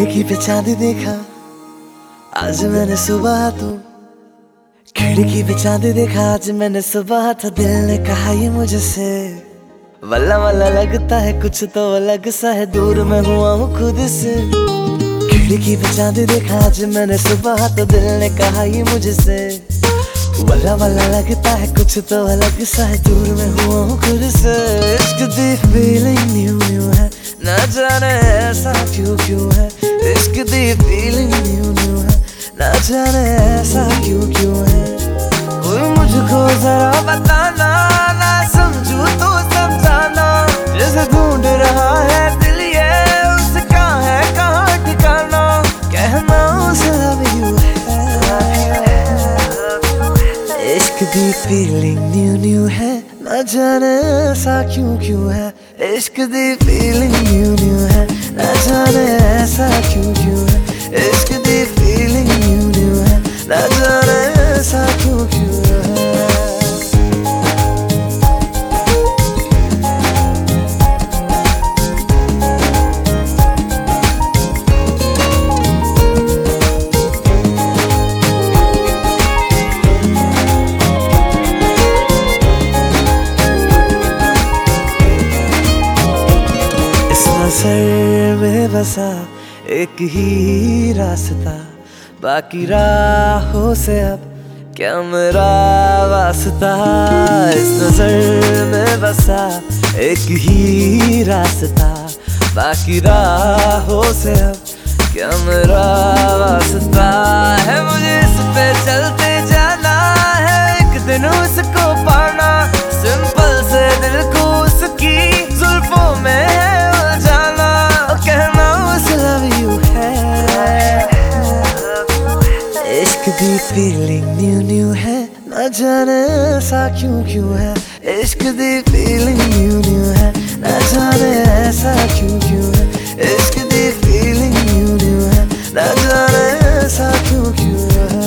खिड़की पे चांद देखा आज मैंने सुबह तो। खिड़की पे चांद देखा आज मैंने सुबह तो। दिल ने कहा ये मुझसे वल्ला वल्ला लगता है कुछ तो अलग सा है। दूर मैं हुआ हूँ खुद से। खिड़की पे चांद देखा आज मैंने सुबह तो। दिल ने कहा ये मुझसे वल्ला वल्ला लगता है कुछ तो अलग सा है। दूर मैं हुआ हूँ खुद से। इश्क दी फीलिंग न्यू न्यू है ना जाने ऐसा क्यों क्यों है। इश्क दी फीलिंग न्यू न्यू है ना जाने ऐसा क्यों क्यों है। कोई मुझको जरा बताना ना समझूं तो समझाना। जैसे ढूंढ रहा है दिल ये उसका है कहाँ ठिकाना। कहना उसे लव यू है। इश्क दी फीलिंग न्यू न्यू है ना जाने ऐसा क्यों क्यों है। इश्क दी फीलिंग न्यू न्यू है ना जाने ऐसा क्यों क्यों है। इश्क दी फीलिंग न्यू न्यू है ना जाने ऐसा क्यों क्यों है। नज़र में बसा एक ही रास्ता। बाकी राहों से अब क्या मेरा वास्ता। इस नजर में बसा एक ही रास्ता। बाकी राहों से अब क्या मेरा वास्ता है। मुझे इस पे चलते जाना है एक दिन उसको पाना। सिंपल से दिल को उसकी जुल्फों में है उलझाना। कहना उसे लव यू है। इश्क दी फीलिंग न्यू न्यू है ना जाने ऐसा क्यों क्यों है। इश्क दी फीलिंग न्यू न्यू है ना जाने ऐसा क्यों क्यों है। इश्क दी फीलिंग न्यू न्यू है ना जाने ऐसा क्यों क्यों है।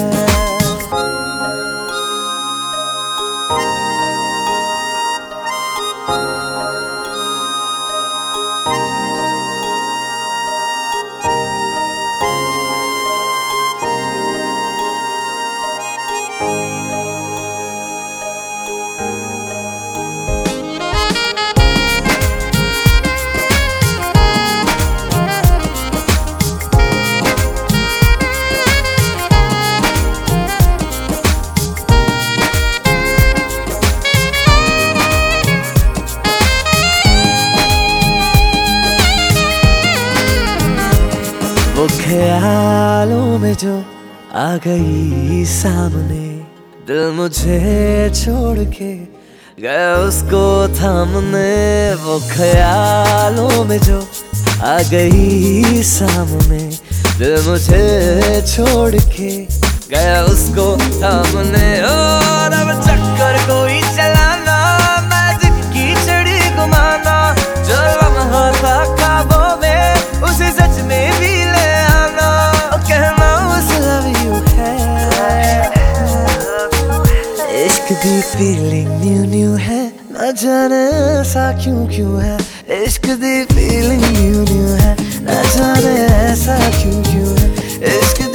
वो ख्यालों में जो आ गई सामने। दिल मुझे छोड़ के गया उसको थामने। वो ख्यालों में जो आ गई सामने। दिल मुझे छोड़ के गया उसको थामने। और अब चक्कर कोई चलाना मैजिक की छड़ी घुमाना। जो लम्हा था ख्वाबों में उसे सच में भी ले आना। कहना उसे लव यू है। इश्क दी फीलिंग न्यू न्यू है ना जाने ऐसा क्यों क्यों है। इश्क दी फीलिंग न्यू न्यू है ना जाने ऐसा क्यों क्यों है। इश्क